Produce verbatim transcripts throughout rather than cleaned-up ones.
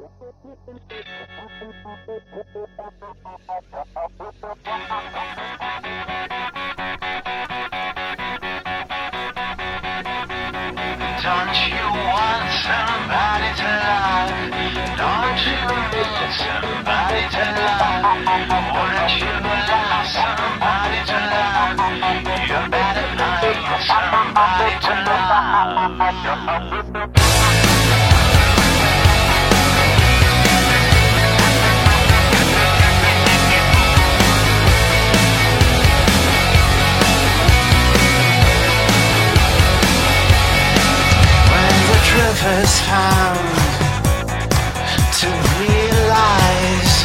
Don't you want somebody to love? Don't you need somebody to love? Wouldn't you love somebody to love? You better find somebody to love. Truth is found to realize,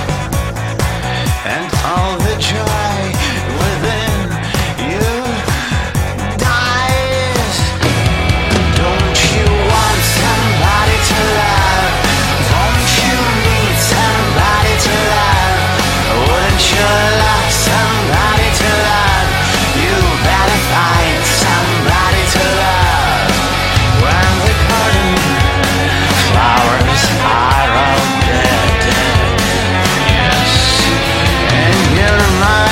and all the joy within you dies. Don't you want somebody to love? Don't you need somebody to love? Wouldn't you love somebody to love? You better find somebody to love. When the garden flowers are all dead, yes, and your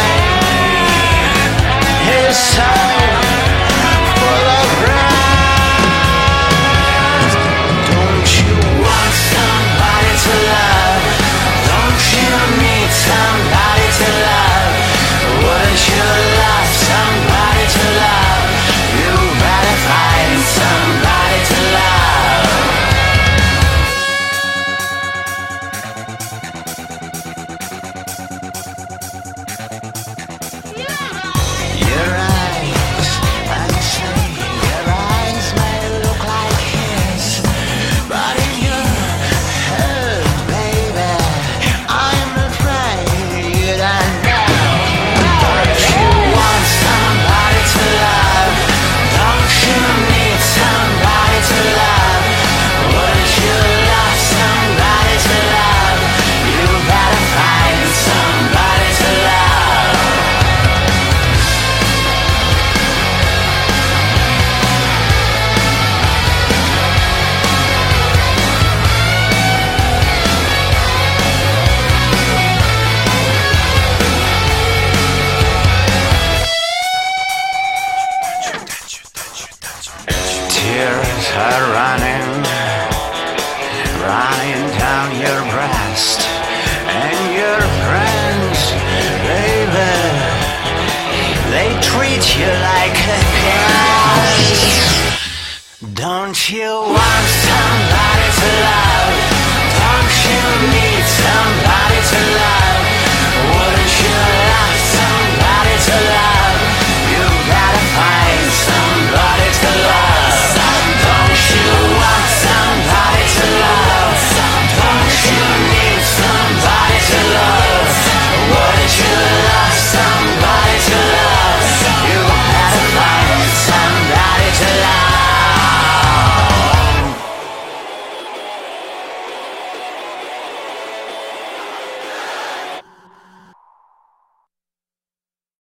mind is so full of rest. Don't you want somebody to love? Don't you need somebody to love? Wouldn't you love somebody to love? You better find somebody to love. Your eyes, I say, your eyes may look like his, but in your head, baby, I'm afraid you don't know. Don't you want somebody to love? Don't you need somebody to love? Wouldn't you love somebody to love? You better find somebody to love. Tears are running, running down your breast, and your friends, baby, they treat you like a pest. Don't you want somebody to love? Don't you need